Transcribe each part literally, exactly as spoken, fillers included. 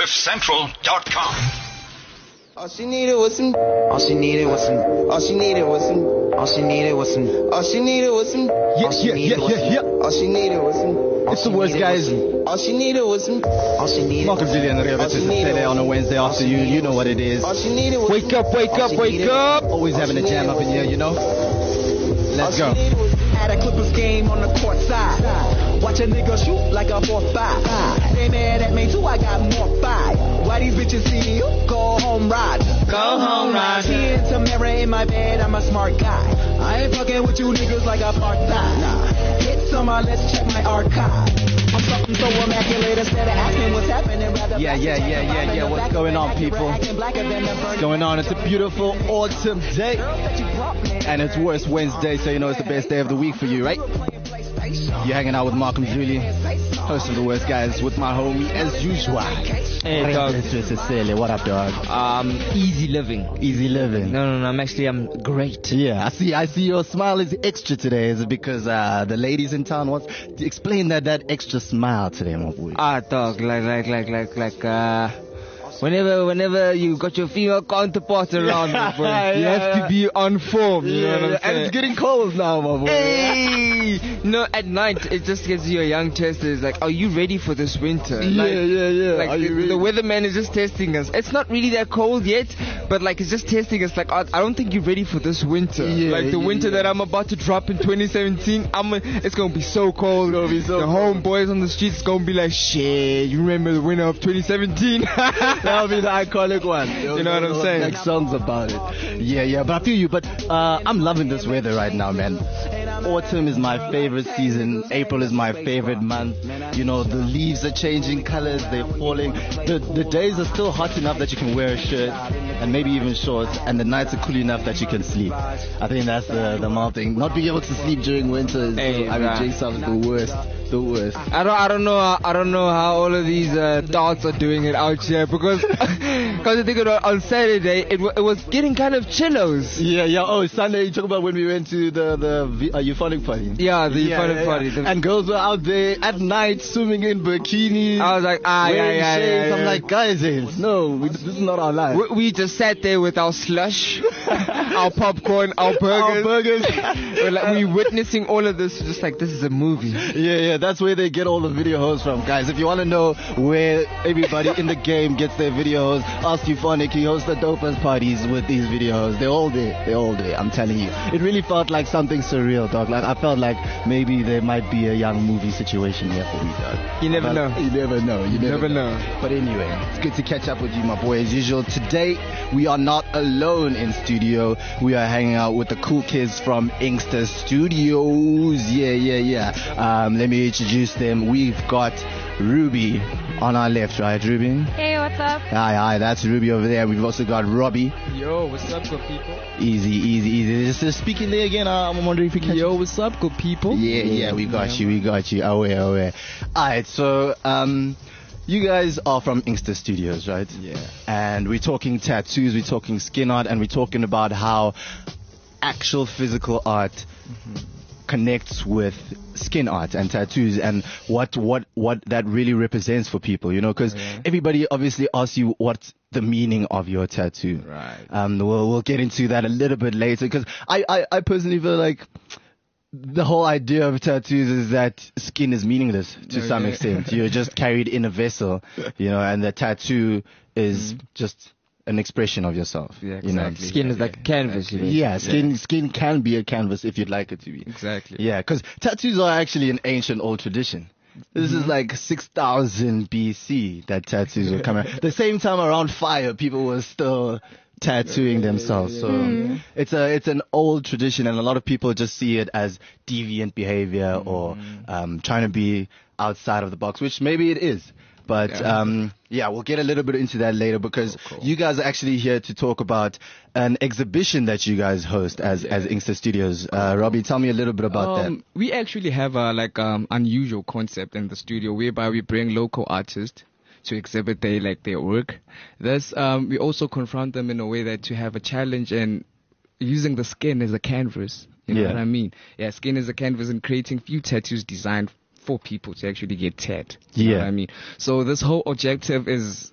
cliff central dot com. All she needed was some. All she needed was some. All she needed was some. All she needed was some. All she needed was some. Yeah, yeah, yeah, yeah, yeah. All she needed was some. It's the worst, guys. All she needed was some. All she needed. Marcus Julian Rivets is Tele on a Wednesday afternoon. You know what it is. Wake up, wake up, wake up. Always having a jam up in here, you know. Let's go. At a Clippers game on the court side. Watch a nigga shoot like a four five. They mad at me too, I got more fire. Why these bitches see you? Go home, Roger. Go home, Roger. He and Tamara in my bed, I'm a smart guy. I ain't fucking with you niggas like a part-time. Nah. Hit some, let's check my archive. I'm something so immaculate instead of asking what's happening. Rather Yeah, yeah, yeah, yeah, yeah. What's going on, people? What's going on? It's a beautiful autumn day. And it's Worst Wednesday, so you know it's the best day of the week for you, right? You're hanging out with Malcolm Julie, host of The Worst Guys, with my homie as usual. Hey, dog. What up, dog? Um, easy living. Easy living. No, no, no. I'm actually, I'm great. Yeah, I see. I see your smile is extra today. Is it because uh, the ladies in town want to explain that that extra smile today, my boy? Ah, dog. Like, like, like, like, like. Uh, whenever, whenever you got your female counterpart around, my boy, yeah, you have yeah. to be on form. You Yeah, know what I'm yeah, saying? and it's getting cold now, my boy. Hey, no, at night it just gives you a young test. It's like, are you ready for this winter? Yeah, like, yeah, yeah. Like Are the, you ready? the weatherman is just testing us. It's not really that cold yet, but like it's just testing us. Like I, I don't think you're ready for this winter. Yeah, like the yeah, winter yeah. that I'm about to drop in twenty seventeen. I'm. A, it's gonna be so cold. It's gonna be so the cold. homeboys on the streets gonna be like, shit. You remember the winter of twenty seventeen? That'll be the iconic one. You know what I'm saying? Like songs about it. Yeah, yeah. But I feel you. But uh, I'm loving this weather right now, man. Autumn is my favorite season. April is my favorite month. You know, the leaves are changing colors. They're falling. The the days are still hot enough that you can wear a shirt and maybe even shorts, and the nights are cool enough that you can sleep. I think that's the the main thing. Not being able to sleep during winter is, Hey, I mean, bruh. J sounds the worst. The worst. I don't, I don't know, how, I don't know how all of these uh, dogs are doing it out here because, because I think it was on Saturday it, w- it was getting kind of chillos. Yeah, yeah. Oh, Sunday. You talk about when we went to the the v- uh, euphonic party. Yeah, the Yeah, euphonic yeah, party. yeah. The- And girls were out there at night swimming in bikinis. I was like, ah, yeah, wearing yeah, shades. yeah, yeah. I'm like, guys, eh, no, we, this is not our life. we, we just sat there with our slush, our popcorn, our Our burgers. burgers. We're like, we witnessing all of this, just like this is a movie. Yeah, yeah, that's where they get all the video hosts from, guys. If you want to know where everybody in the game gets their video hosts, ask Euphonic. He hosts the dopest parties with these video hosts. They're all there. They're all there. I'm telling you. It really felt like something surreal, dog. Like I felt like maybe there might be a young movie situation here for me, dog. You never But know. You never know. You never, never know. But anyway, it's good to catch up with you, my boy. As usual, today we are not alone in studio. We are hanging out with the cool kids from Inkster Studios. Yeah, yeah, yeah. Um, let me introduce them. We've got Ruby on our left, right, Ruby? Hey, what's up? Hi, hi, that's Ruby over there. We've also got Robbie. Yo, what's up, good people? Easy, easy, easy. Just uh, speaking there again. Uh, I'm wondering if you can. Yo, what's up, good people? Yeah, yeah, we got you, we got you. Away, away. Alright, so, um, you guys are from Inkster Studios, right? Yeah. And we're talking tattoos, we're talking skin art, and we're talking about how actual physical art connects with skin art and tattoos, and what what what that really represents for people, you know, because everybody obviously asks you what's the meaning of your tattoo. Right. Um, we'll we'll get into that a little bit later, because I, I I personally feel like the whole idea of tattoos is that skin is meaningless to Okay. some extent. You're just carried in a vessel, you know, and the tattoo is just an expression of yourself. Yeah, You know? exactly. Skin is like a canvas, you know? Yeah, skin skin can be a canvas if you'd like it to be. Exactly. Yeah, because tattoos are actually an ancient old tradition. This is like six thousand B C that tattoos were coming. The same time around fire, people were still tattooing themselves. So it's a it's an old tradition, and a lot of people just see it as deviant behavior or um, trying to be outside of the box, which maybe it is. But Yeah. um, yeah, we'll get a little bit into that later, because you guys are actually here to talk about an exhibition that you guys host as as Inkster Studios. Uh, Robbie, tell me a little bit about Um, we actually have a like um unusual concept in the studio whereby we bring local artists to exhibit their like their work. Thus, um, we also confront them in a way that to have a challenge and using the skin as a canvas. You know Yeah. what I mean? Yeah, skin as a canvas and creating few tattoos designed for people to actually get tagged. You know Yeah. what I mean? So this whole objective is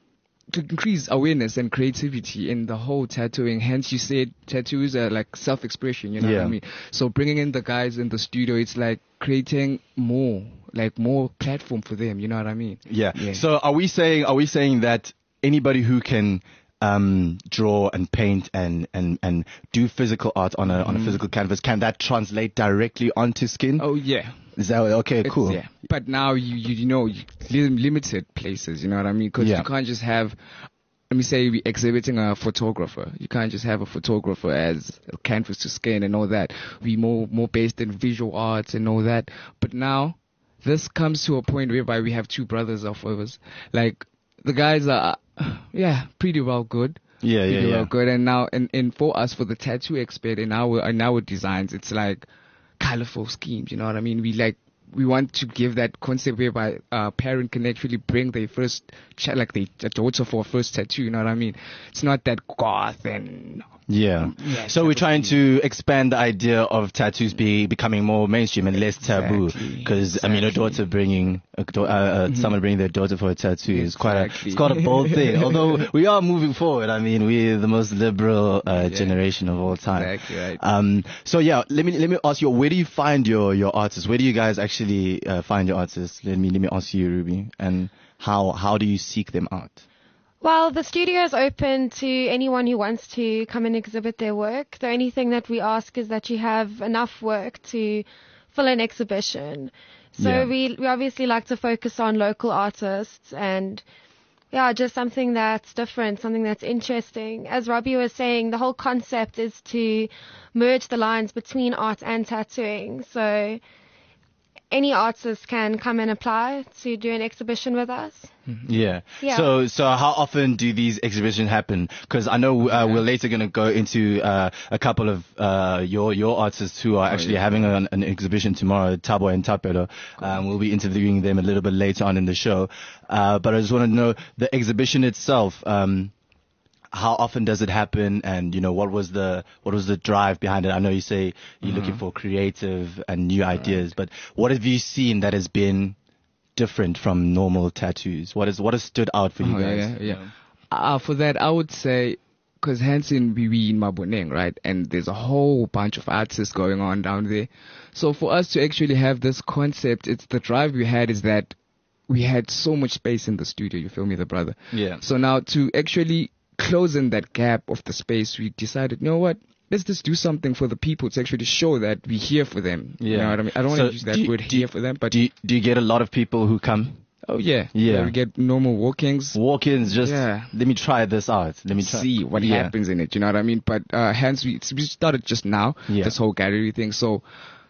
to increase awareness and creativity in the whole tattooing. Hence, you said tattoos are like self-expression, you know Yeah. what I mean? So bringing in the guys in the studio, it's like creating more, like more platform for them, you know what I mean? Yeah. Yeah. So are we saying are we saying that anybody who can um, draw and paint and, and, and do physical art on a on a physical canvas, can that translate directly onto skin? Oh, yeah. Is that okay? It's- Cool. Yeah. But now you, you you know you, lim- limited places. You know what I mean? Because Yeah. you can't just have. Let me say we're exhibiting a photographer. You can't just have a photographer as a canvas to skin and all that. We more more based in visual arts and all that. But now this comes to a point whereby we have two brothers of us. Like the guys are, yeah, pretty well good. Yeah, yeah, pretty yeah. well good. And now, and, and for us, for the tattoo expert in our in our designs, it's like colorful schemes. You know what I mean? We like we want to give that concept whereby a parent can actually bring their first child, like their a daughter for a first tattoo. You know what I mean? It's not that goth and Yeah. Yeah, So we're trying to expand the idea of tattoos be becoming more mainstream and less taboo. Exactly. Because I mean, a Exactly. daughter bringing a, da- uh, uh, someone bringing their daughter for a tattoo is quite a Exactly. it's quite a bold thing. Although we are moving forward. I mean, we're the most liberal uh, Yeah. generation of all time. Exactly right. Um. So yeah, let me let me ask you, where do you find your your artists? Where do you guys actually uh, find your artists? Let me let me ask you, Ruby, and how how do you seek them out? Well, the studio is open to anyone who wants to come and exhibit their work. The only thing that we ask is that you have enough work to fill an exhibition. So Yeah. we, we obviously like to focus on local artists and, yeah, just something that's different, something that's interesting. As Robbie was saying, the whole concept is to merge the lines between art and tattooing. So any artist can come and apply to do an exhibition with us. Yeah. Yeah. So, so how often do these exhibitions happen? Because I know uh, we're later going to go into uh, a couple of uh, your your artists who are actually yeah. having an, an exhibition tomorrow. Tabo and Tapero. Um, we'll be interviewing them a little bit later on in the show. Uh, but I just want to know the exhibition itself. Um, how often does it happen, and you know what was the what was the drive behind it? I know you say you're looking for creative and new ideas, but what have you seen that has been different from normal tattoos? What is what has stood out for you Oh, guys? yeah, yeah. yeah. Uh, for that, I would say, because Hanson, we we in Maboneng, right? And there's a whole bunch of artists going on down there. So for us to actually have this concept, it's the drive we had is that we had so much space in the studio. You feel me, the brother? Yeah. So now to actually close in that gap of the space, we decided, you know what? Let's just do something for the people to actually show that we're here for them. You Yeah. know what I mean? I don't So want to use that do you- word do you- here for them, but Do you, do you get a lot of people who come? oh yeah, Yeah. We get normal walk-ins. Walk-ins, just Yeah. let me try this out. Let me try. see what Yeah. happens in it. You know what I mean? But uh, hence we, we started just now Yeah. this whole gallery thing. So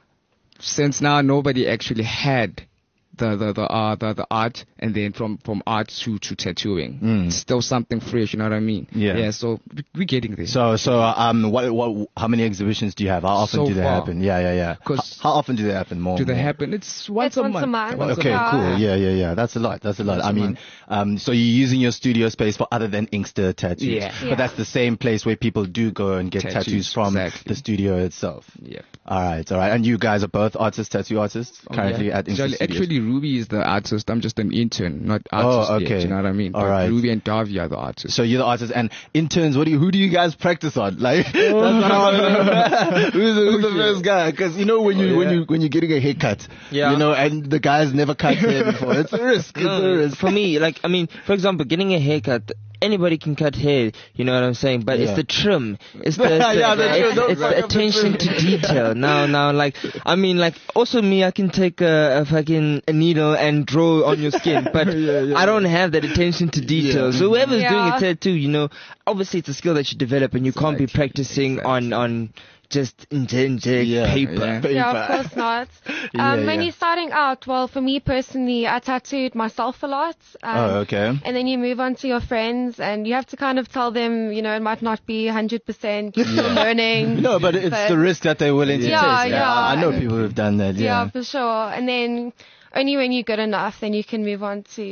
since now nobody actually had the the the, uh, the the art, and then from from art to to tattooing, Mm. it's still something fresh. You know what I mean? Yeah. Yeah. So we- we're getting there. So, so um, what, what, how many exhibitions do you have? How often So do they far. happen? Yeah, yeah, yeah. 'Cause- how, how often do they happen? More. Do they more? happen? It's once It's a once month. a month. Once a Okay, Yeah. cool. Yeah, yeah, yeah. That's a lot. That's a lot. Once I a mean, month. um, so you're using your studio space for other than Inkster tattoos. Yeah. But Yeah. that's the same place where people do go and get tattoos, Tattoos, from exactly. the studio itself. Yep. All right, all right. And you guys are both artists, tattoo artists, currently Oh, Yeah. at Inkster Actually, Studios. actually, Ruby is the artist. I'm just an intern, not Oh, artist yet. okay. You know what I mean? All But right. Ruby and Davi are the artists. So you're the artist, and interns. What do you? Who do you guys practice on? Like, that's what I wanna- who's, the, who's the first guy? Because you know when you when you when you're getting a haircut, Yeah. you know, and the guy's never cut hair before. It's a risk. It's a No, risk. for me, like, I mean, for example, getting a haircut, anybody can cut hair, you know what I'm saying? But Yeah. it's the trim. It's the, the, Yeah, the the- trim. it's, Don't it's fuck the up the attention trim. to detail. Now, now, like, I mean, like, also me, I can take a, a fucking a needle and draw on your skin, but I don't have that attention to detail. So whoever's doing Yeah. a tattoo, you know, obviously it's a skill that you develop, and you can't be Exactly, practicing on, on just intended Yeah, paper. yeah. Yeah, of course not. Um, Yeah, when yeah. you're starting out, well, for me personally, I tattooed myself a lot. Um, Oh, okay. And then you move on to your friends, and you have to kind of tell them, you know, it might not be one hundred percent learning. No, but it's But- the risk that they're willing to Yeah, take. yeah. I know people who've done that. Yeah, Yeah. for sure. And then only when you're good enough, then you can move on to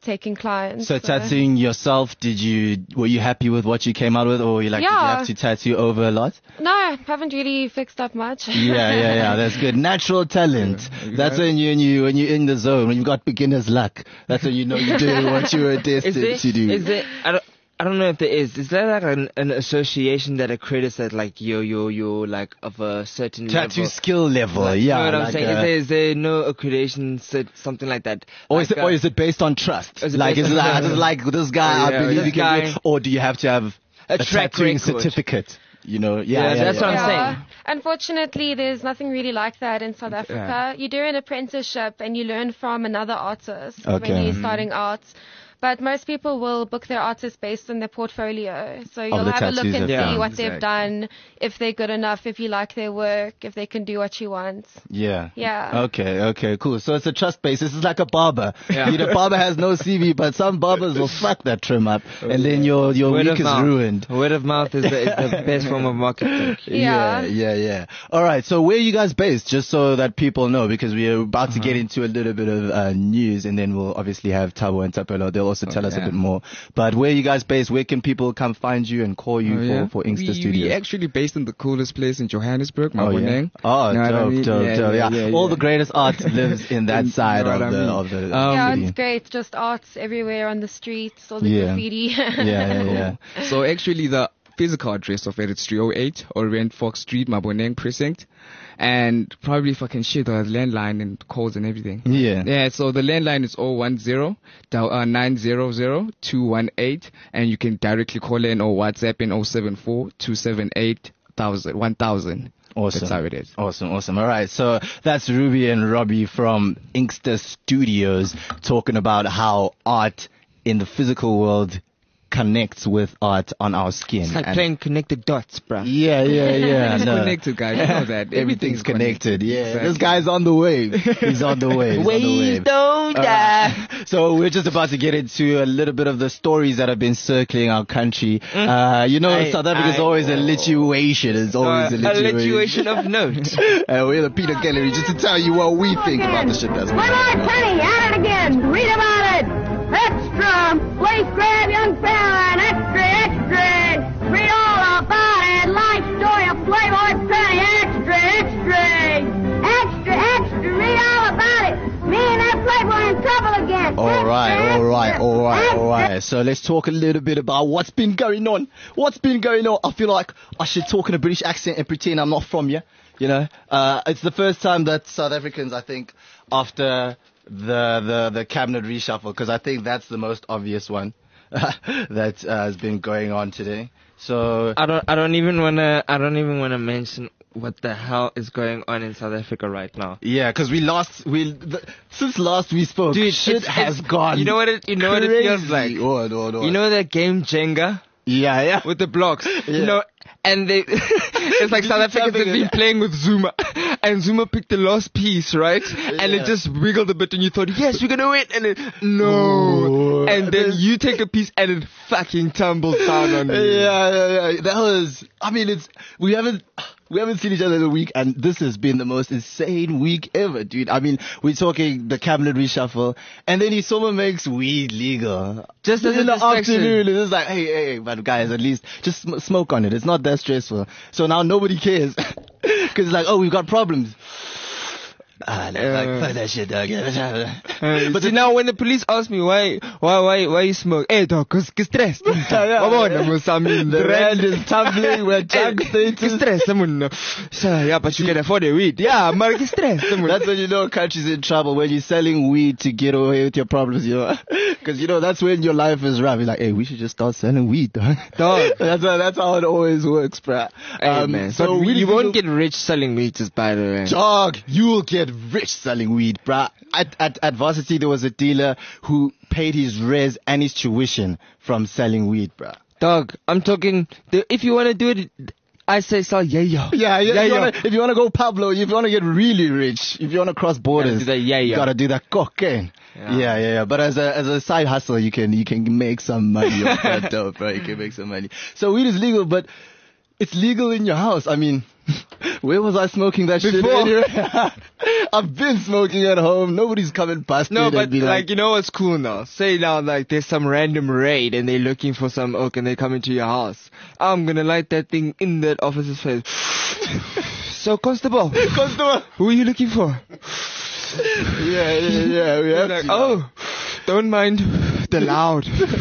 taking clients. So tattooing yourself, did you, were you happy with what you came out with, or were you like, did you Yeah. have to tattoo over a lot? No, I haven't really fixed up much. Yeah, yeah, yeah. That's good. Natural talent. That's when you, when you, when you're in the zone, when you've got beginner's luck. That's when you know you're doing what you were Is destined there, to do. is there, I don't, I don't know if there is. Is there like an, an association that accredits that like you're, you're, you're like of a certain Tattoo level? skill level, Like, yeah. You know what I'm like, saying? uh, Is, there, is there no accreditation, cert- something like that? Or is, Like, it, or uh, is it based on trust? is it Like, based is it on like, trust? is it like this guy, Oh, I yeah, believe this he can do guy- it, or do you have to have a a track tattooing record? certificate? You know, yeah, Yeah, yeah, that's yeah. what I'm Yeah. saying. Unfortunately, there's nothing really like that in South Africa. You do an apprenticeship and you learn from another artist Okay. when you're starting out. But most people will book their artists based on their portfolio. So you'll the have a look tattoos and they've see done. what they've Exactly. done, if they're good enough, if you like their work, if they can do what you want. Yeah. Yeah. Okay, okay, cool. So it's a trust base. This is like a barber. Yeah. You know, barber has no C V, but some barbers will fuck that trim up, and then your, your Word week of is mouth. ruined. Word of mouth is the, is the best form of marketing. Yeah. yeah, yeah, yeah. All right. So where are you guys based? Just so that people know, because we are about to get into a little bit of uh, news, and then we'll obviously have Tabo and Tapelo. They'll also tell us a yeah. bit more. But where are you guys based? Where can people come find you and call you Oh, yeah. for for Inkster we, Studios? We actually based in the coolest place in Johannesburg, Oh, yeah. Maboneng. Oh, Know what I dope, mean? dope, Yeah, dope. Yeah, yeah, yeah, all yeah. the greatest art lives in that You side know of what I the mean? of the Um, Yeah, city. it's great. Just arts everywhere on the streets, all the Yeah. graffiti. Yeah, yeah, yeah. So actually the physical address of it is three oh eight Orient Fox Street, Maboneng Precinct. And probably if I can share the landline and calls and everything. Yeah. Yeah, so the landline is oh one zero nine zero zero two one eight, and you can directly call in or WhatsApp in oh seven four two seven eight one thousand. Awesome. That's how it is. Awesome, awesome. All right, so that's Ruby and Robbie from Inkster Studios talking about how art in the physical world connects with art on our skin. It's like And- playing connected dots, bruh. yeah, yeah, yeah. It's no. connected, guys. You know that. Everything's connected. Yeah, Exactly. this guy's on the wave. He's on the wave. He's on the Waves wave. don't All die. right. So we're just about to get into a little bit of the stories that have been circling our country. Uh, you know, Aye, South Africa is aye. always a lituation. It's always Uh, a a lituation. lituation of note. Uh, we're the Peter Gallery just to tell you what we think about the shit that's been One more happening. penny, at it again. Read about it. Extra. Please grab young fella and extra, extra. Read all about it. Life story of Playboy Penny. Extra, extra. Extra, extra. Read all about it. Me and that Playboy in trouble again. All right, Extra, all right, extra, all right, all extra. right. So let's talk a little bit about what's been going on. What's been going on? I feel like I should talk in a British accent and pretend I'm not from here. You know, uh, it's the first time that South Africans, I think, after the the the cabinet reshuffle, because I think that's the most obvious one that uh, has been going on today. So I don't. I don't even wanna. I don't even wanna mention what the hell is going on in South Africa right now. yeah, because we lost we the, since last we spoke, Dude, shit it's- has it's- gone. you know what it- you know what it feels crazy. like? What, what, what? You know that game Jenga yeah, yeah. with the blocks. Yeah. You know, and they. It's like South Africans have been playing with Zuma, and Zuma picked the last piece, right? And Yeah. it just wiggled a bit, and you thought, yes, we're gonna win, and then no, Oh. and then you take a piece, and it fucking tumbles down on you. Yeah, yeah, yeah. That was. I mean, it's we haven't we haven't seen each other in a week, and this has been the most insane week ever, dude. I mean, we're talking the cabinet reshuffle, and then someone makes weed legal Just as a in the distraction. afternoon. And it's like, hey, hey, hey, but guys, at least just sm- smoke on it. It's not that stressful. So now nobody cares because it's like, oh, we've got problems. Ah, like, Uh. fuck that shit, dog. Uh, But see, now when the police ask me why why why why you smoke, hey dog, cause cause stress. yeah. The rand is tumbling. We're junk status. Stress, someone. So yeah, but you can afford the weed. Yeah, but stress. That's when you know country's in trouble, when you're selling weed to get away with your problems, you know. Because, you know, that's when your life is rough. You're like, hey, we should just start selling weed, dog. Dog. that's, how, that's how it always works, bruh. Hey man, so Um, weed you is won't legal- get rich selling weed, just by the way. Dog, you'll get rich selling weed, bruh. At, at, at Varsity, there was a dealer who paid his res and his tuition from selling weed, bruh. Dog, I'm talking. The, if you wanna do it, I say sell yeah yo. Yeah, yeah. yeah, if, you yo. wanna, if you want to go Pablo, if you want to get really rich, if you want to cross borders, do that yeah, you yo. gotta do that cocaine. Yeah. Yeah. yeah, yeah, But as a as a side hustle, you can you can make some money off that dope, right? You can make some money. So weed is legal, but it's legal in your house. I mean, Where was I smoking that shit Before. anyway? I've been smoking at home. Nobody's coming past No, me. but They'd be like, like, you know what's cool now? Say now, like, there's some random raid and they're looking for some oak and they come into your house. I'm gonna light that thing in that officer's face. So, constable, Constable. who are you looking for? Yeah, yeah, yeah. We have Like, to. oh, don't mind the loud.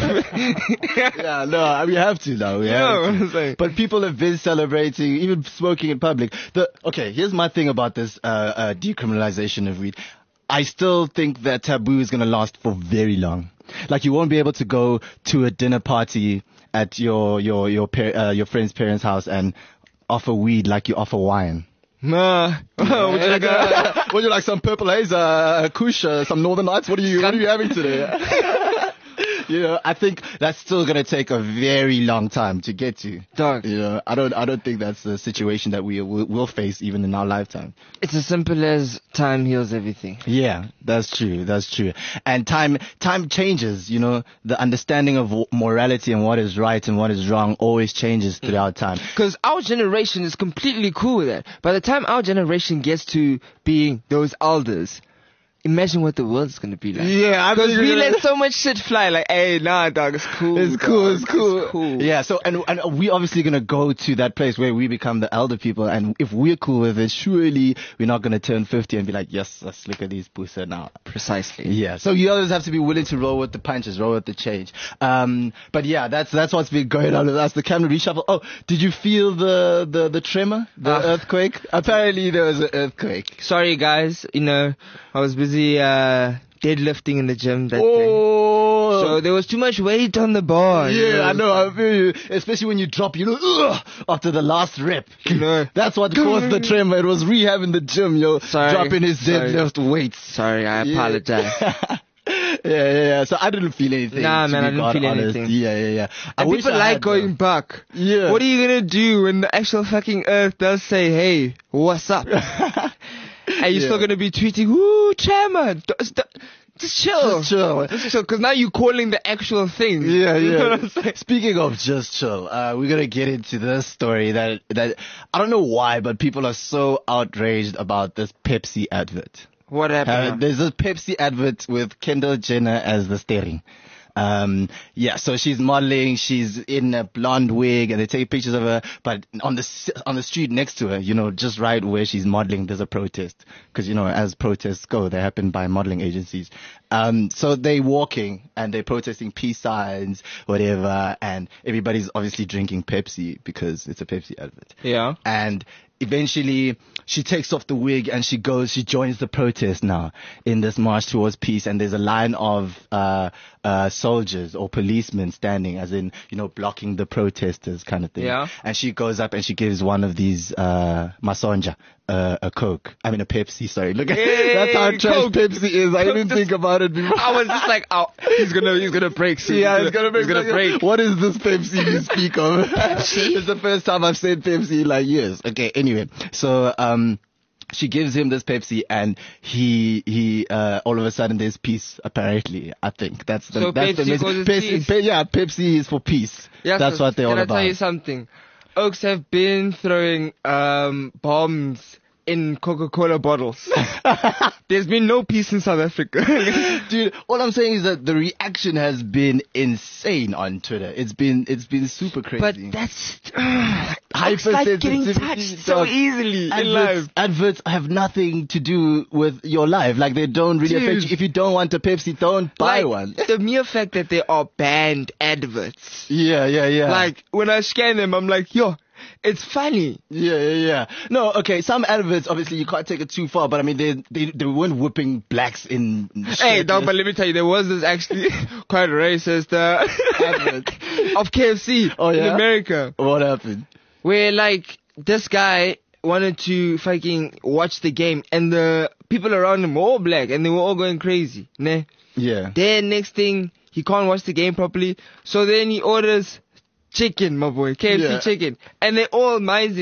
Yeah, no, we have to now. We You have know to. what I'm saying? But people have been celebrating, even smoking in public. The okay, here's my thing about this uh, uh, decriminalization of weed. I still think that taboo is going to last for very long. Like, you won't be able to go to a dinner party at your your your par- uh, your friend's parents' house and offer weed like you offer wine. Nah. Would you like a- Would you like some purple haze, uh, kush, uh, some northern lights? What are you what are you having today? You know, I think that's still gonna take a very long time to get to. Dog. You know, I don't I don't think that's the situation that we will, will face even in our lifetime. It's as simple as time heals everything. Yeah, that's true. That's true. And time time changes. You know, the understanding of w- morality and what is right and what is wrong always changes throughout time. Because our generation is completely cool with that. By the time our generation gets to being those elders, imagine what the world's gonna be like. Yeah, I Because mean, we you know- let so much shit fly. Like, hey, nah, dog, it's cool. It's cool, dog. it's cool. It's cool. Yeah, so, and, and we obviously gonna go to that place where we become the elder people, and if we're cool with it, surely we're not gonna turn fifty and be like, yes, let's look at these pusa now. Precisely. Yeah, so you always have to be willing to roll with the punches, roll with the change. Um, but yeah, that's, that's what's been going on with us, the camera reshuffle. Oh, did you feel the, the, the tremor? The Ah. earthquake? Apparently there was an earthquake. Sorry, guys. You know, I was busy uh, deadlifting in the gym that day. Oh! So there was too much weight on the bar. you Yeah, I know, I feel you. Especially when you drop, you know, ugh, after the last rep. know. That's what caused the tremor. It was rehab in the gym, yo. Sorry, Dropping his sorry. deadlift weights. Sorry, I Yeah. apologize. yeah, yeah, yeah. So I didn't feel anything. Nah, to man, be I didn't quite feel honest. anything. Yeah, yeah, yeah. I And wish people I like had, going though. back. Yeah. What are you gonna do when the actual fucking earth does say, hey, what's up? And you're still Yeah. gonna be tweeting, woo, tremor. D- st- Just chill. Just chill. Just chill, because now you're calling the actual thing. Yeah, You know yeah. what I'm saying? Speaking of just chill, uh, we're gonna get into this story that that I don't know why, but people are so outraged about this Pepsi advert. What Uh, happened? there's a Pepsi advert with Kendall Jenner as the steering. Um, yeah, so she's modeling, she's in a blonde wig, and they take pictures of her, but on the, s- on the street next to her, you know, just right where she's modeling, there's a protest. Cause, you know, as protests go, they happen by modeling agencies. Um, so they walking, and they're protesting peace signs, whatever, and everybody's obviously drinking Pepsi, because it's a Pepsi advert. Yeah. And eventually she takes off the wig and she goes, she joins the protest now in this march towards peace. And there's a line of, uh, uh, soldiers or policemen standing, as in, you know, blocking the protesters kind of thing. Yeah. And she goes up and she gives one of these, uh, Masonja, uh, a Coke. I mean, a Pepsi, sorry. Look at, Hey, that's how trash Coke. Pepsi is. I Coke didn't just- think about it before. I was just like, oh, he's gonna, he's gonna break soon. Yeah, it's gonna, he's gonna break. What is this Pepsi you speak of? It's the first time I've said Pepsi in like years. Okay, anyway. So, um, she gives him this Pepsi and he, he, uh, all of a sudden there's peace, apparently. I think that's the, So that's the Pepsi message. causes Pepsi- peace. Pe- yeah, Pepsi is for peace. Yeah, That's so what they're all Can I about. tell you something? Oaks have been throwing um, bombs in Coca-Cola bottles. There's been no peace in South Africa. Dude, all I'm saying is that the reaction has been insane on Twitter. It's been, it's been super crazy. But that's uh, Oaks like getting Hypersensitivity, touched so dog. easily in Adverts, life. adverts have nothing to do with your life. Like, they don't really affect Dude. you. If you don't want a Pepsi, don't buy Like, one. The mere fact that they are banned adverts. Yeah, yeah, yeah. Like, when I scan them, I'm like, yo, it's funny. yeah, yeah, yeah. No, okay, some adverts, obviously, you can't take it too far, but I mean, they they, they weren't whipping blacks in Hey, dog, shirtless but let me tell you, there was this actually quite racist uh, advert. of K F C Oh, in yeah? America. What happened? Where like this guy wanted to fucking watch the game and the people around him were all black and they were all going crazy. Né? Yeah. Then next thing, he can't watch the game properly. So then he orders chicken, my boy, K F C Yeah. chicken. And they're all mizing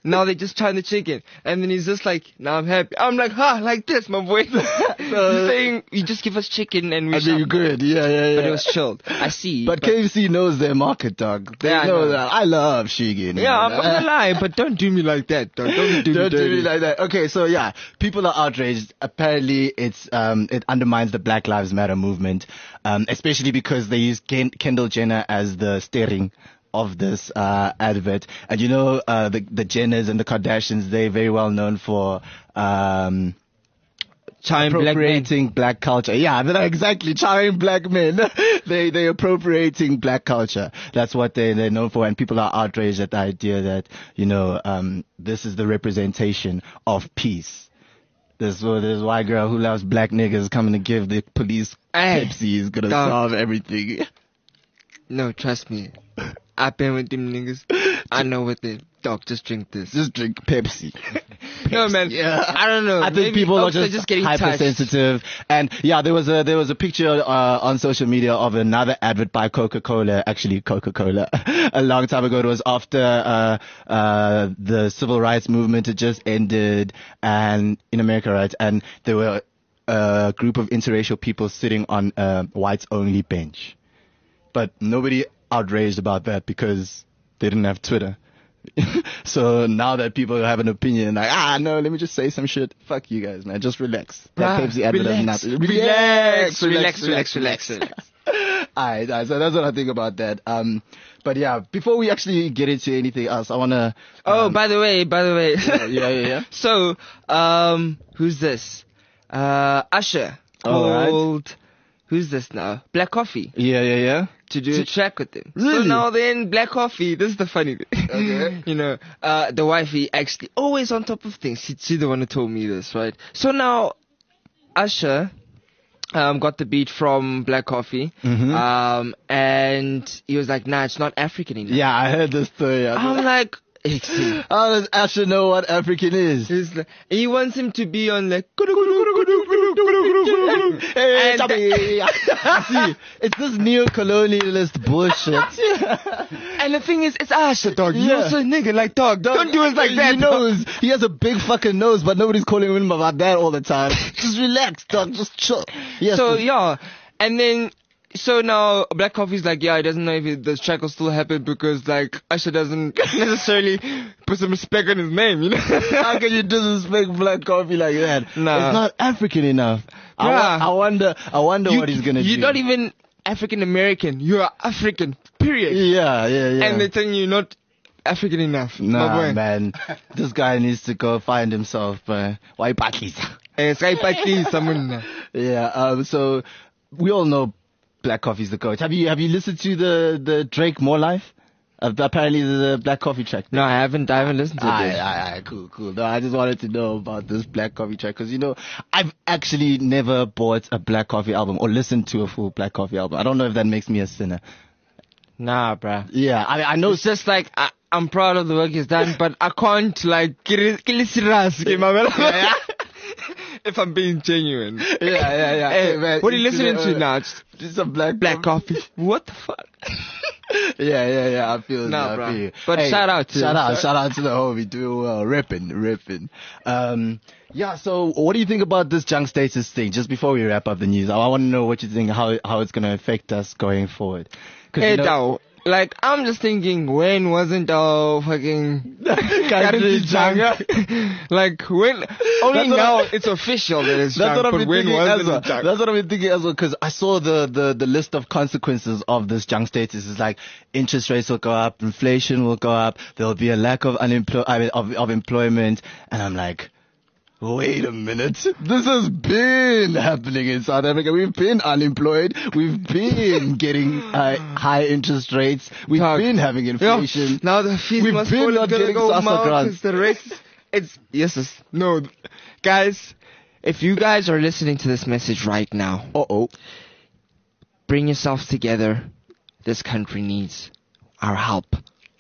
Now they're just trying the chicken. And then he's just like, now I'm happy. I'm like, ha, like this, my boy. He's saying, you just give us chicken and we I mean, you're good. Yeah, yeah, yeah. But it was chilled. I see. But, K F C knows their market, dog. They Yeah, I know, know. that. I love chicken. Yeah, I'm man. not gonna lie, but don't do me like that, dog. Don't do me Don't do dirty. me like that. Okay, so yeah, people are outraged. Apparently, it's um, it undermines the Black Lives Matter movement, um, especially because they use Ken- Kendall Jenner as the steering of this uh, advert. And you know, uh, the the Jenners and the Kardashians, they're very well known for um, Chime black men. appropriating black culture. Yeah, they're not exactly charming black men. they they appropriating black culture. That's what they they're known for, and people are outraged at the idea that you know um, this is the representation of peace. This so this white girl who loves black niggas coming to give the police Hey, Pepsi is gonna dog. solve everything. No, trust me. I've been with them niggas. I know what they... Dog, just drink this. Just drink Pepsi. No, man. Yeah. I don't know. I think Maybe people are folks just, just getting touched. hypersensitive. And yeah, there was a there was a picture uh, on social media of another advert by Coca-Cola, actually Coca-Cola, a long time ago. It was after uh, uh, the civil rights movement had just ended, and in America, right? And there were a group of interracial people sitting on a whites-only bench, but nobody outraged about that because they didn't have Twitter. So now that people have an opinion, like, ah, no, let me just say some shit. Fuck you guys, man. Just relax. That Bruh, Pepsi advert does relax, not- relax, relax, relax, relax, relax. Alright, alright, so that's what I think about that. Um, but yeah, before we actually get into anything else, I wanna. Oh, um, by the way, by the way. yeah, yeah, yeah. So, um, who's this? Uh, Usher. Alright. Called... Who's this now? Black Coffee. Yeah, yeah, yeah. To do a track with him. So Really? now then, Black Coffee, this is the funny thing. Okay. You know, uh, the wifey actually always on top of things. She, she's the one who told me this, right? So now, Usher, um, got the beat from Black Coffee. Mhm. Um, and he was like, nah, it's not African enough. Yeah, I heard this story. I'm like, "Excuse." How does Asher know what African is? He's like, he wants him to be on like, Hey, And- Chabi. See, it's this neo-colonialist bullshit. and the thing is, it's Usher, dog. Yeah. You're also a nigga, like, dog, don't do us like He that, dog. knows. He has a big fucking nose, but nobody's calling him about that all the time. Just relax, dog. Just chill. Yes. So this- yeah, and then so now Black Coffee's like, yeah, he doesn't know if it, the track will still happen because like Usher doesn't necessarily put some respect on his name, you know. How can you disrespect Black Coffee like that? Nah. It's not African enough. I, wa- Bruh. I wonder. I wonder you, what he's gonna You're do. not even African American. You're African. Period. Yeah, yeah, yeah. And they're telling you you're not African enough. my Nah, boy. man. This guy needs to go find himself, but why Patrice? Eh, Sky Party, someone. Yeah. Um. So we all know Black Coffee's the coach. Have you Have you listened to the the Drake More Life? Uh, apparently the Black Coffee track. No, I haven't. I haven't listened to Aye, it. aye, aye, cool, cool. No, I just wanted to know about this Black Coffee track because, you know, I've actually never bought a Black Coffee album or listened to a full Black Coffee album. I don't know if that makes me a sinner. Nah, bruh. Yeah, I I know. It's just like I, I'm proud of the work he's done, but I can't like kill it- kill it serious, okay, my man. Yeah. If I'm being genuine. Yeah, yeah, yeah. Hey, Hey, man, what are you it's, listening uh, to now? Just Just a Black Black coffee. What the fuck? Yeah, yeah, yeah. I feel Nah, you. I bro. feel you. But shout out to shout him. out, shout out to the homie. Doing well, ripping, ripping. Um, yeah. So, what do you think about this junk status thing? Just before we wrap up the news, I want to know what you think, how how it's gonna affect us going forward. 'Cause, Hey, you know, dog. Like, I'm just thinking, when wasn't our fucking Country country junk? junk? Like, when, only That's what now I- it's official that it's That's junk, what I've but been when thinking as wasn't well. it junk? That's what I've been thinking as well, because I saw the, the, the list of consequences of this junk status. It's like interest rates will go up, inflation will go up, there'll be a lack of unemploy I mean, of, of employment, and I'm like, wait a minute. This has been happening in South Africa. We've been unemployed. We've been getting uh, high interest rates. We've Dog. been having inflation. Yeah, now the fees We've must been fall not gonna getting go SASSA mouth, grants. 'cause the rates, it's, yes, yes, no. Guys, if you guys are listening to this message right now, Uh-oh. bring yourselves together. This country needs our help.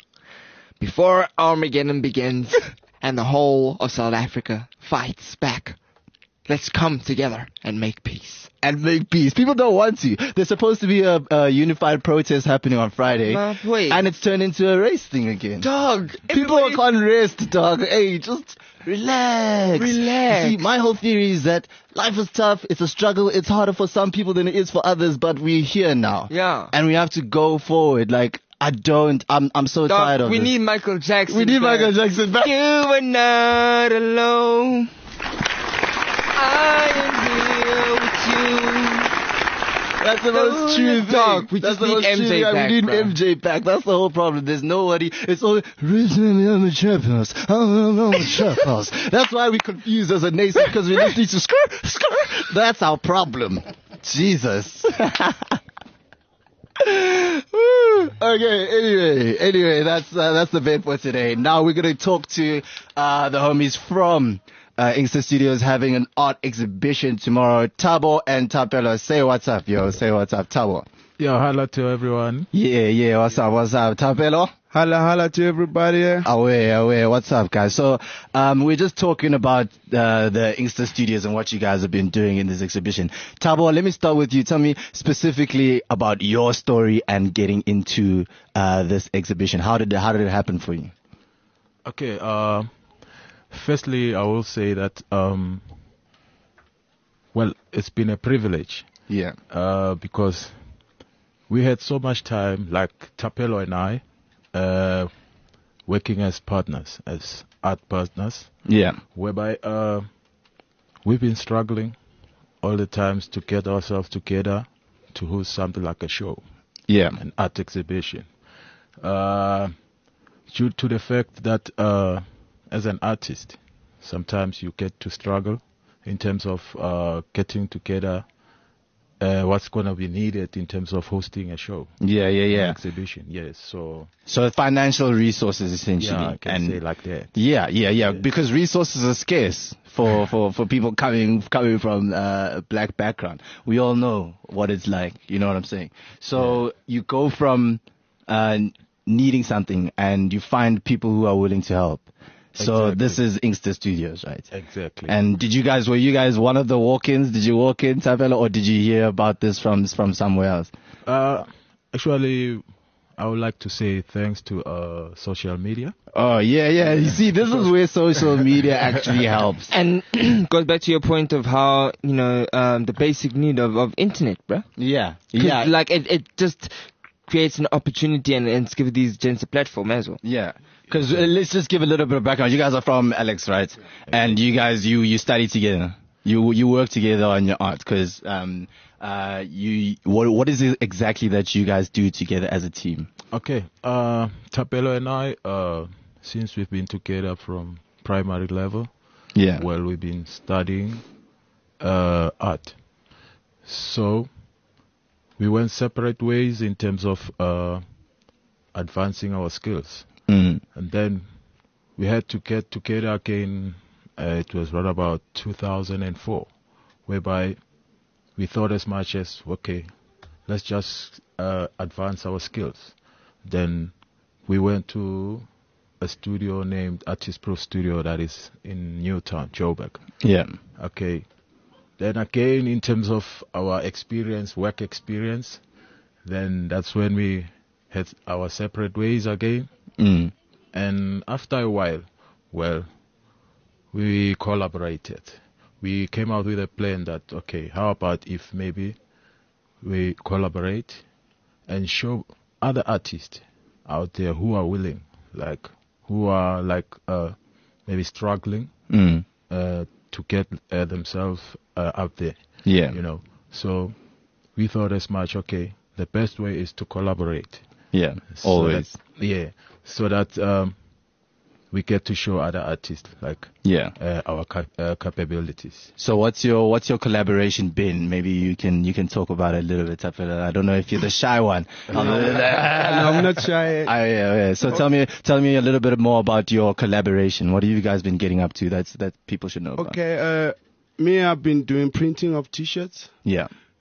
Before Armageddon begins and the whole of South Africa fights back, let's come together and make peace. And make peace. People don't want to. There's supposed to be a, a unified protest happening on Friday. Nah, wait. And it's turned into a race thing again. Dog. People everybody- can't rest, dog. Hey, just relax. Relax. You see, my whole theory is that life is tough. It's a struggle. It's harder for some people than it is for others, but we're here now. Yeah. And we have to go forward. Like, I don't, I'm, I'm so Dog, tired of we this. need Michael Jackson. We need back. Michael Jackson back. You are not alone. I am here with you. That's the most true thing. Dog, we That's just the need most M J true thing. back, We need bro. M J back. That's the whole problem. There's nobody. It's all originally on the trap house. I'm on the trap house. That's why we confused as a nation because we just need to skr skr. That's our problem. Jesus. Woo. Okay. Anyway, anyway, that's uh, that's the bit for today. Now we're gonna talk to uh, the homies from uh, Inkster Studios having an art exhibition tomorrow. Thabo and Thapelo, say what's up, yo. Say what's up, Thabo. Yo, hello to everyone. Yeah, yeah. What's up? What's up, Thapelo? Hello, hello to everybody. Away, away. What's up, guys? So, um, we're just talking about uh, the Inkster Studios and what you guys have been doing in this exhibition. Thabo, let me start with you. Tell me specifically about your story and getting into uh, this exhibition. How did it, how did it happen for you? Okay, uh, firstly, I will say that, um, well, it's been a privilege. Yeah. Uh, because we had so much time, like Thapelo and I, uh, working as partners, as art partners. Yeah. Whereby uh, we've been struggling all the times to get ourselves together to host something like a show, Yeah. an art exhibition. Uh, due to the fact that uh, as an artist, sometimes you get to struggle in terms of uh, getting together uh, what's going to be needed in terms of hosting a show. Yeah, yeah, An yeah. exhibition, yes. So, So financial resources essentially. yeah, I can and say like that. Yeah, yeah, yeah. Because resources are scarce for, for, for people coming coming from uh, a black background. We all know what it's like. You know what I'm saying? So you go from uh, needing something and you find people who are willing to help. So Exactly. this is Inkster Studios, right? Exactly. And did you guys, were you guys one of the walk-ins? Did you walk in, Thapelo, or did you hear about this from from somewhere else? Uh, actually, I would like to say thanks to uh, social media. Oh, yeah, yeah. You see, this is where social media actually helps. And goes back to your point of how, you know, um, the basic need of, of internet, bruh. Yeah, 'Cause, yeah. Like, it, it just creates an opportunity and, and it's give these gents a platform as well. Yeah, because uh, let's just give a little bit of background. You guys are from Alex, right? And you guys, you you study together. You you work together on your art. Because um uh you what what is it exactly that you guys do together as a team? Okay, uh, Thapelo and I, uh, since we've been together from primary level, Yeah. well, we've been studying uh, art. So we went separate ways in terms of uh, advancing our skills. Mm. And then we had to get together again. Uh, it was right about two thousand four, whereby we thought as much as, okay, let's just uh, advance our skills. Then we went to a studio named Artist Pro Studio that is in Newtown, Joburg. Yeah. Okay. Then again, in terms of our experience, work experience, then that's when we had our separate ways again. Mm. And after a while, well, we collaborated. We came out with a plan that, okay, how about if maybe we collaborate and show other artists out there who are willing, like, who are like uh, maybe struggling Mm. uh, to get uh, themselves uh, out there. Yeah. You know, so we thought as much, okay, the best way is to collaborate. Yeah. So Always. that- yeah. So that um, we get to show other artists like Yeah. uh, our cap- uh, capabilities. So what's your what's your collaboration been? Maybe you can you can talk about it a little bit. Thapelo. I don't know if you're the shy one. I'm not shy. I, yeah, yeah. So tell me tell me a little bit more about your collaboration. What have you guys been getting up to? That's that people should know about. Okay, uh, me, I've been doing printing of T-shirts. Yeah.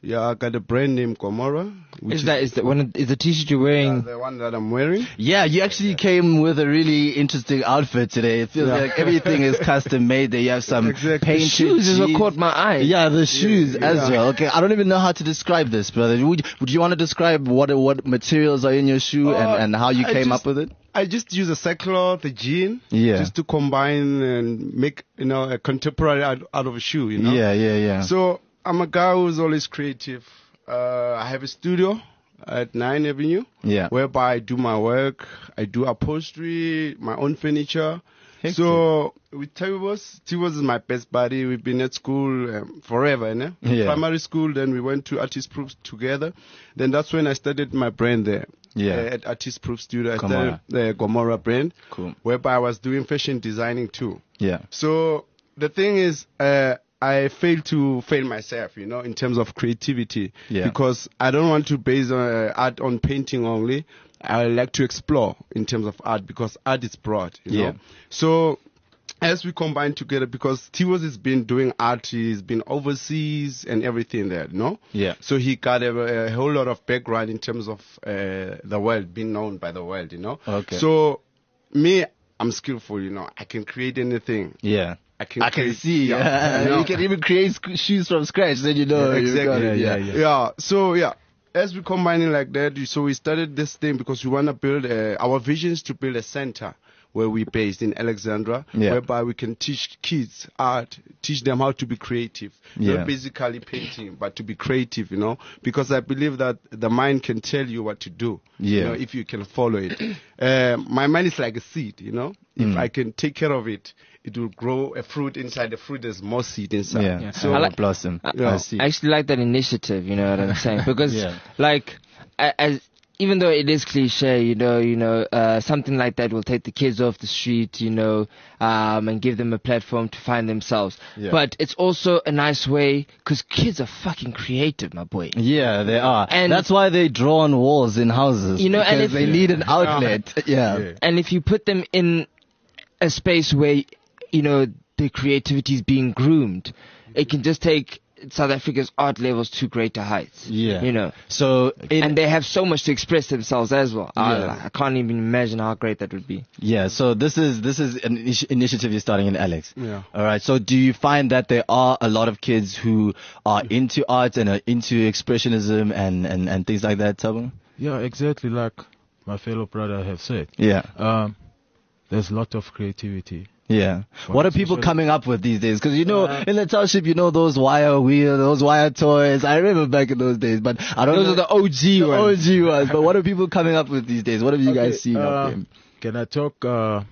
Yeah, I got a brand name Gomorrah. which Is that is that one? Is the T-shirt you're wearing? the one that I'm wearing? Yeah, you actually came with a really interesting outfit today. It feels Yeah. like everything is custom made. There you have some Exactly. painted The shoes is what jeans. caught my eye. Yeah, the shoes Yeah, as yeah. well. Okay, I don't even know how to describe this, brother. Would, would you want to describe what what materials are in your shoe Uh, and, and how you I came just- up with it? I just use a sackcloth, a jean, Yeah. just to combine and make, you know, a contemporary out, out of a shoe, you know? Yeah, yeah, yeah. So I'm a guy who's always creative. Uh, I have a studio at Nine Avenue, Yeah. whereby I do my work. I do upholstery, my own furniture. Hectic. So with Tibos, Tibos is my best buddy. We've been at school um, forever, you know? Yeah. Primary school, then we went to Artist Proofs together. Then that's when I started my brand there. Yeah. Uh, at Artist Proof Studio, I Gomorrah. started the Gomorrah brand, Cool. whereby I was doing fashion designing too. Yeah. So the thing is, uh, I failed to fail myself, you know, in terms of creativity, Yeah. because I don't want to base uh, art on painting only. I like to explore in terms of art because art is broad, you Yeah. know. So as we combine together, because Tiwos has been doing art, he's been overseas and everything there, you know. Yeah. So he got a, a whole lot of background in terms of uh, the world, being known by the world, you know. Okay. So me, I'm skillful, you know. I can create anything. Yeah. I can, I can create- see. Yeah, you know. You can even create sc- shoes from scratch. Then you know. Yeah, you got exactly. it. yeah, Yeah, yeah. So yeah, as we combining like that, so we started this thing because we want to build a, our vision is to build a center where we based in Alexandra, Yeah. whereby we can teach kids art, teach them how to be creative, Yeah. not basically painting, but to be creative, you know, because I believe that the mind can tell you what to do, you Yeah. know, if you can follow it. uh, my mind is like a seed, you know, if Mm. I can take care of it, it will grow a fruit inside. The fruit there's more seed inside. Yeah. So I like blossom. Yeah. I see. I actually like that initiative, you know what I'm saying? Because, Yeah. like, a- as even though it is cliche, you know, you know, uh, something like that will take the kids off the street, you know, um, and give them a platform to find themselves. Yeah. But it's also a nice way because kids are fucking creative, my boy. Yeah, they are. And- that's why they draw on walls in houses. You know, and because if- they need an outlet. Yeah. Yeah. And if you put them in a space where, you know, their creativity is being groomed, it can just take South Africa's art levels to greater heights. Yeah. You know. So, it, And they have so much to express themselves as well. Yeah. I, I can't even imagine how great that would be. yeah, so this is this is an initi- initiative you're starting in Alex. Yeah. All right. So, do you find that there are a lot of kids who are into art and are into expressionism and and and things like that, Tabo? Yeah, exactly like my fellow brother have said. Yeah. Um, there's a lot of creativity. Yeah. Well, What are people especially- coming up with these days? Because you know, Uh, in the township, you know those wire wheel, those wire toys. I remember back in those days, but I don't Those know. are the O G the ones. O G ones. But what are people coming up with these days? What have you Okay, guys seen uh, of them? Can I talk uh,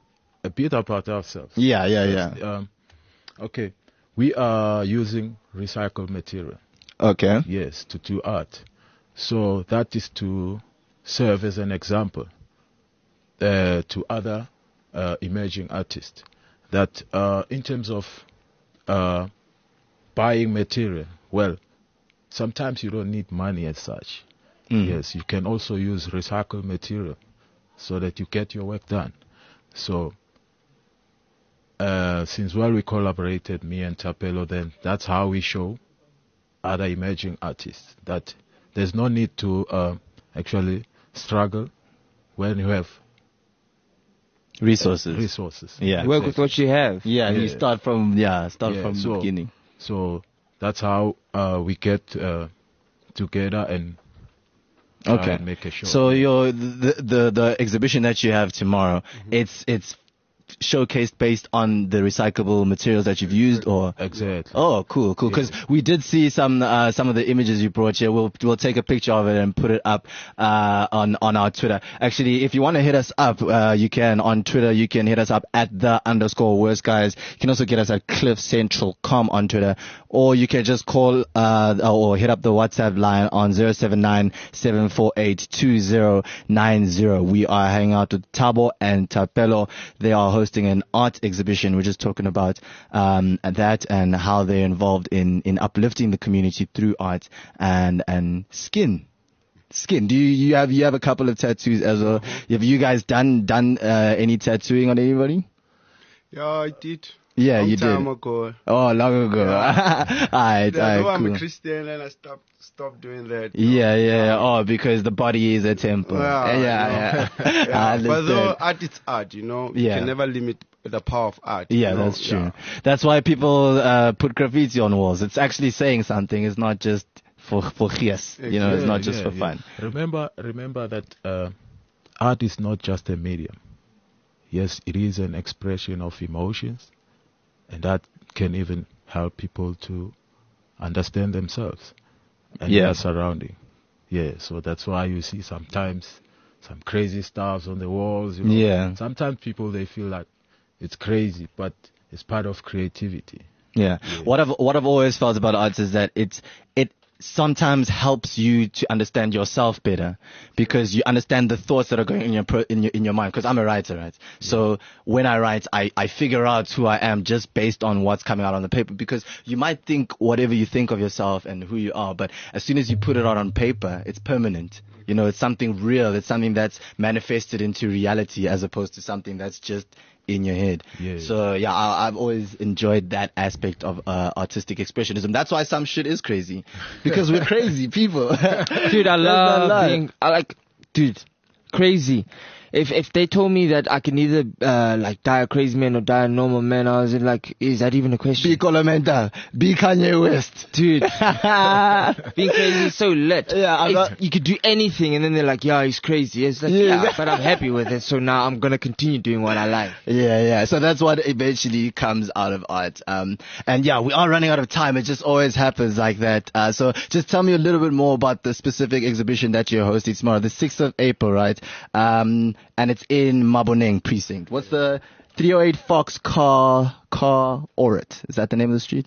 a bit about ourselves? Yeah, yeah, Yes, yeah. Um, okay, we are using recycled material. Okay. Yes, to do art. So that is to serve as an example uh, to other uh, emerging artists that uh, in terms of uh, buying material, well, sometimes you don't need money as such. Mm. Yes, you can also use recycled material so that you get your work done. So uh, since well we collaborated, me and Tapelo, then that's how we show other emerging artists that there's no need to uh, actually struggle when you have Resources. resources. Yeah. Work with what you have. Yeah, you Yeah. start from yeah, start Yeah, from the so- beginning. So that's how uh, we get uh, together and try Okay. and make a show. So your the, the the exhibition that you have tomorrow, it's it's showcased based on the recyclable materials that you've used, or exactly. oh, cool, cool. Because we did see some uh, some of the images you brought here. We'll we'll take a picture of it and put it up uh, on on our Twitter. Actually, if you want to hit us up, uh, you can on Twitter. You can hit us up at the underscore worst guys. You can also get us at Cliff Central dot com on Twitter, or you can just call uh, or hit up the WhatsApp line on zero seven nine seven four eight two zero nine zero. We are hanging out with Tabo and Tapelo. They are hosting an art exhibition. We're just talking about um, that and how they're involved in, in uplifting the community through art and and skin. Skin. Do you, you have you have a couple of tattoos as well? Have you guys done done uh, any tattooing on anybody? Yeah, I did. Yeah, long you time did. ago. Oh, long ago. Yeah. Alright, Yeah, alright, though I'm cool. a Christian and I stopped stopped doing that. you know. Yeah, yeah. Oh, because the body is a temple. Yeah, yeah, you yeah. know. I Yeah, but though understand. art is art, you know. You Yeah. can never limit the power of art. you Yeah, know. that's true. Yeah. That's why people uh, put graffiti on walls. It's actually saying something. It's not just for for gies. You know, it's Yeah, not just yeah, for yeah. fun. Remember, remember that uh, art is not just a medium. Yes, it is an expression of emotions, and that can even help people to understand themselves and Yeah. their surrounding. Yeah, so that's why you see sometimes some crazy stuff on the walls. You know? Yeah. Sometimes people they feel like it's crazy, but it's part of creativity. Yeah. What I've what I've always felt about art is that it's it sometimes helps you to understand yourself better because you understand the thoughts that are going in your pro, in your in your mind. Because I'm a writer, right? So when I write, I I figure out who I am just based on what's coming out on the paper. Because you might think whatever you think of yourself and who you are, but as soon as you put it out on paper, it's permanent. You know, it's something real. It's something that's manifested into reality as opposed to something that's just in your head. Yeah. So yeah, I, I've always enjoyed that aspect of uh, artistic expressionism. That's why some shit is crazy, because we're crazy people. Dude, I That's not love lie. being, I like, dude, crazy. If if they told me that I can either uh, like die a crazy man or die a normal man, I was like, is that even a question? Be Colomenta, be Kanye West, dude. Being crazy is so lit. Yeah, I'm It's- not- you could do anything, and then they're like, yeah, he's crazy. It's like, Yeah. yeah, but I'm happy with it, so now I'm gonna continue doing what I like. Yeah, yeah. So that's what eventually comes out of art. Um, and yeah, we are running out of time. It just always happens like that. Uh, so just tell me a little bit more about the specific exhibition that you're hosting tomorrow, the sixth of April, right? Um, and it's in Maboneng precinct. What's the three oh eight Fox Car, Car Orit? Is that the name of the street?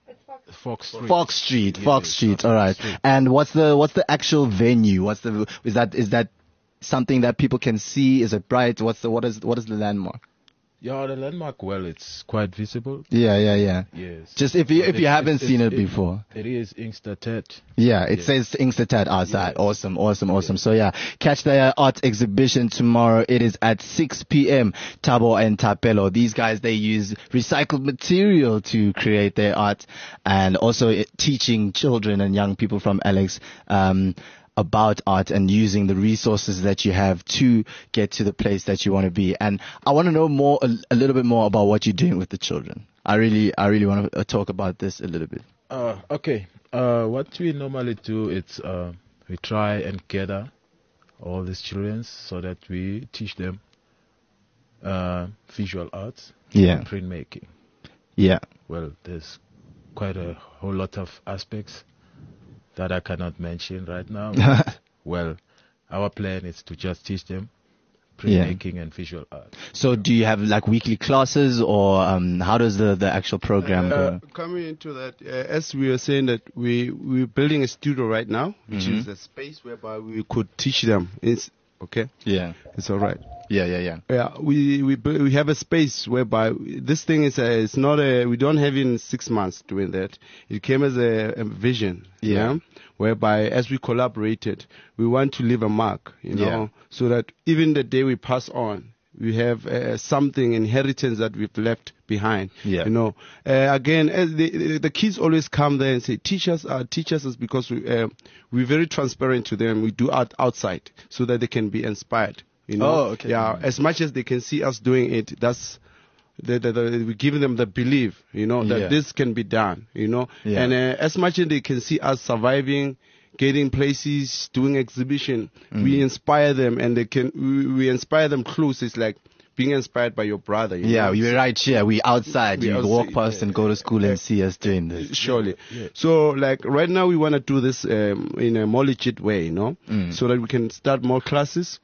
Fox Street. Fox Street, Yeah, Fox yeah, Street. Fox All right. Street. And what's the what's the actual venue? What's the is that is that something that people can see? Is it bright? What's the what is what is the landmark? Yeah, the landmark, well, it's quite visible. Yeah, yeah, yeah. Yes. Just if you But if you it's- haven't it's- seen it it's- before. It is Inksterted. Yeah, it Yeah. says Inksterted outside. Awesome, awesome, awesome. So yeah, catch the uh, art exhibition tomorrow. It is at six p.m. Tabo and Tapelo. These guys, they use recycled material to create their art, and also it, teaching children and young people from Alex um, about art and using the resources that you have to get to the place that you want to be. And I want to know more, a, a little bit more about what you're doing with the children. I really, I really want to uh, talk about this a little bit. Uh, okay. Uh, what we normally do is uh, we try and gather all these children so that we teach them uh, visual arts, Yeah. and printmaking. Yeah. Well, there's quite a whole lot of aspects that I cannot mention right now. But, well, our plan is to just teach them Yeah. printmaking and visual art. So do you have like weekly classes, or um, how does the, the actual program Uh, go? coming into that, uh, as we were saying that we we're building a studio right now, which Mhm. is a space whereby we could teach them. It's okay. Yeah. It's all right. Yeah, yeah, yeah. Yeah, we we bu- we have a space whereby this thing is a, it's not a we don't have it in six months doing that. It came as a, a vision, Yeah. whereby as we collaborated, we want to leave a mark, you know, Yeah. so that even the day we pass on, we have uh, something inheritance that we've left behind. Yeah. You know, uh, again, as the, the the kids always come there and say, "Teach us, uh, teach us," is because we uh, we're very transparent to them. We do art outside so that they can be inspired. You know, Oh, okay. yeah. As much as they can see us doing it, that's the, the, the, we give them the belief, you know, that Yeah. this can be done. You know, Yeah. and uh, as much as they can see us surviving, getting places, doing exhibition, we Mm. inspire them, and they can we, we inspire them close. It's like being inspired by your brother. You Yeah, know? you're right here. We outside. We You outside, walk past yeah. and go to school and see us doing this. Surely. So, like, right now we want to do this um, in a more legit way, you know, Mm. so that we can start more classes,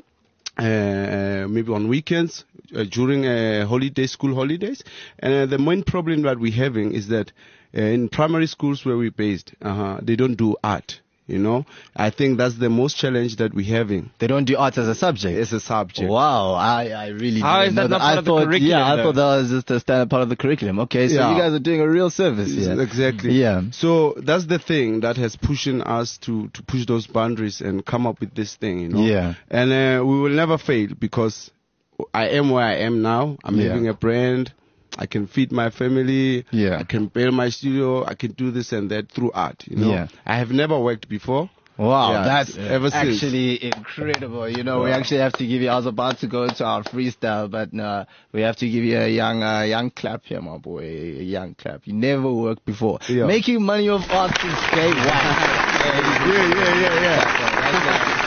uh, maybe on weekends, uh, during uh, holiday, school holidays. And uh, the main problem that we're having is that uh, in primary schools where we're based, uh-huh, they don't do art. You know, I think that's the most challenge that we're having. They don't do art as a subject. As a subject. Wow, I, I really How didn't is know that not part I of the thought, curriculum, Yeah, I though? thought that was just a standard part of the curriculum. Okay, so Yeah. you guys are doing a real service here. Exactly. Yeah. So that's the thing that has pushing us to, to push those boundaries and come up with this thing, you know. Yeah. And uh, we will never fail because I am where I am now. I'm Yeah. having a brand. I can feed my family. Yeah. I can build my studio. I can do this and that through art. You know, Yeah. I have never worked before. Wow, Yeah, that's ever since. actually incredible. You know, we actually have to give you, I was about to go into our freestyle, but no, we have to give you a young, uh, young clap here, my boy. A young clap. You never worked before. Yeah. Making money off art is great. Wow. yeah, yeah, yeah, yeah. That's,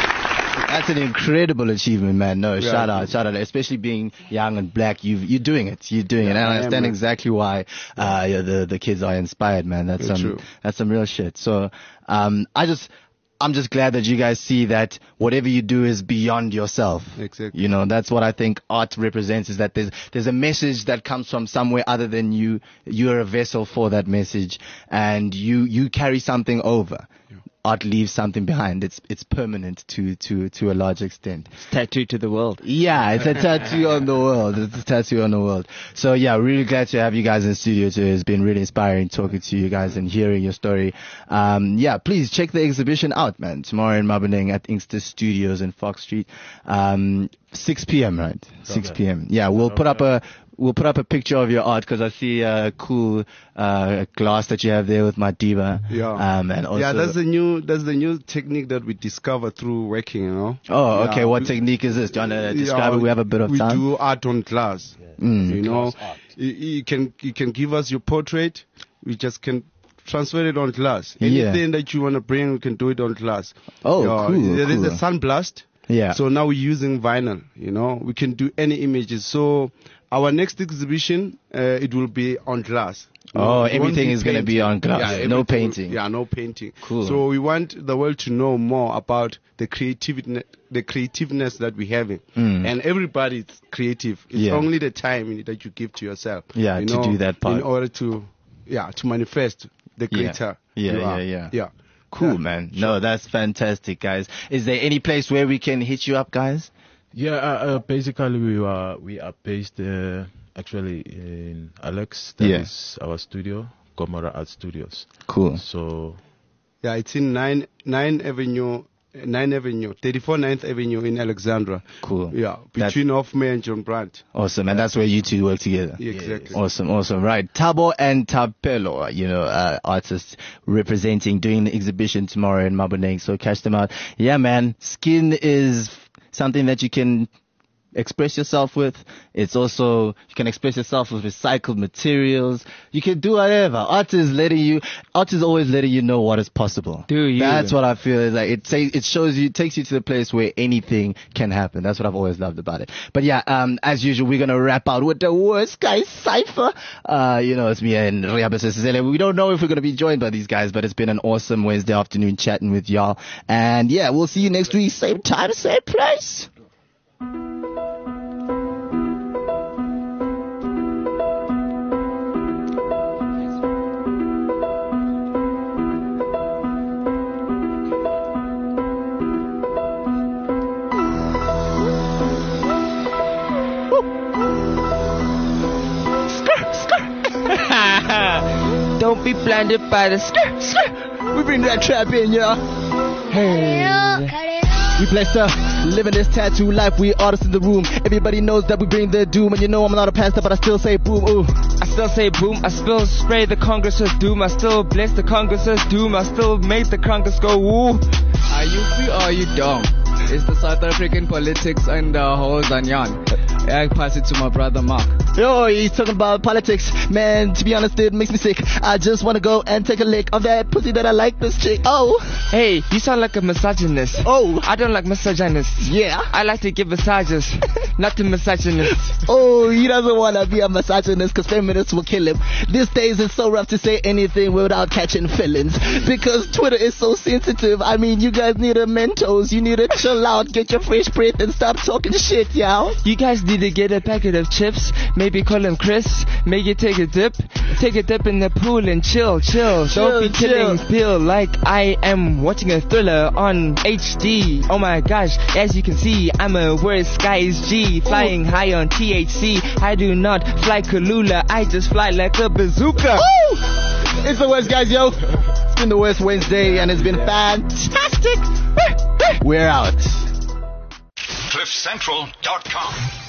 uh, that's an incredible achievement, man. No, Yeah. shout out, shout out. Especially being young and black, you you're doing it. You're doing it. And I I am, understand man. exactly why uh, yeah, the the kids are inspired, man. That's Very some true. that's some real shit. So, um, I just. I'm just glad that you guys see that whatever you do is beyond yourself. Exactly. You know, that's what I think art represents, is that there's there's a message that comes from somewhere other than you. You're a vessel for that message, and you you carry something over. Art leaves something behind. It's it's permanent to to to a large extent. It's tattooed to the world. Yeah, it's a tattoo on the world. It's a tattoo on the world. So yeah, really glad to have you guys in the studio too. It's been really inspiring talking to you guys and hearing your story. Um, yeah, please check the exhibition out, man. Tomorrow in Maboneng at Inkster Studios in Fox Street. Um, six p.m. right? six p.m. Yeah, we'll put up a we'll put up a picture of your art because I see a cool uh, glass that you have there with Madiba. Yeah. Um, and also yeah, that's the new that's the new technique that we discovered through working. You know. Oh, okay. Yeah. What We- technique is this? Do you want to describe Yeah, it? We have a bit of we time. do art on glass. Mm. You know, you, you can you can give us your portrait. We just can transfer it on glass. Yeah. Anything that you want to bring, we can do it on glass. Oh, Yeah, cool, There is cool. a sunblast. Yeah. So now we're using vinyl. You know, we can do any images. So our next exhibition, uh, it will be on glass. Oh, We won't everything be is gonna be painting. on glass. Yeah, No everything will- painting. Yeah, no painting. Cool. So we want the world to know more about the creativity, the creativeness that we're having. Mm. And everybody's creative. It's Yeah. only the time that you give to yourself. Yeah, you to know, do that part. in order to, yeah, to manifest the Yeah. greater. Yeah, you yeah, are. yeah. Yeah. Cool, Yeah. man. No, that's fantastic, guys. Is there any place where we can hit you up, guys? Yeah, uh, uh, basically we are we are based uh, actually in Alex. That is Yeah. our studio, Gomora Art Studios. Cool. So Yeah, it's in nine nine Avenue, nine Avenue, thirty-four ninth Avenue in Alexandra. Cool. Yeah, That's between Hoffman and John Brandt. awesome, and that's where you two work together. Yeah, exactly. Awesome, awesome. Right. Tabo and Tapelo, you know, uh, artists representing, doing the exhibition tomorrow in Maboneng. So catch them out. Yeah, man. Skin is something that you can express yourself with. It's also, you can express yourself with recycled materials. You can do whatever. Art is letting you, art is always letting you know what is possible. Do you? That's what I feel is like. It say, it shows you, takes you to the place where anything can happen. That's what I've always loved about it. But yeah, um, as usual, we're gonna wrap out with the worst guy cipher. Uh, you know, it's me and Riaba Sesele. We don't know if we're gonna be joined by these guys, but it's been an awesome Wednesday afternoon chatting with y'all. And yeah, we'll see you next week, same time, same place. Don't be blinded by the skirt, skirt. We bring that trap in, y'all. Hey. We blessed up, living this tattoo life. We artists in the room. Everybody knows that we bring the doom. And you know I'm not a pastor, but I still say boom, ooh. I still say boom, I still spray the Congress's doom, I still bless the Congress's doom, I still make the Congress go woo. Are you free or are you dumb? It's the South African politics and the whole Zanyan. I pass it to my brother Mark. Yo, he's talking about politics. Man, to be honest, it makes me sick. I just want to go and take a lick of that pussy that I like this chick. Oh. Hey, you sound like a misogynist. Oh. I don't like misogynists. Yeah. I like to give massages, not to misogynists. Oh, he doesn't want to be a misogynist because feminists will kill him. These days it's so rough to say anything without catching feelings because Twitter is so sensitive. I mean, you guys need a Mentos. You need to chill out, get your fresh breath and stop talking shit, y'all. You guys need to get a packet of chips, maybe call him Chris, make you take a dip, take a dip in the pool and chill, chill. Chill, Don't be chilling chill. still like I am watching a thriller on H D. Oh my gosh, as you can see, I'm a worst guy's G, flying high on T H C. I do not fly Kalula, I just fly like a bazooka. Woo! It's the worst, guys, yo. It's been the worst Wednesday and it's been fantastic. We're out. cliff central dot com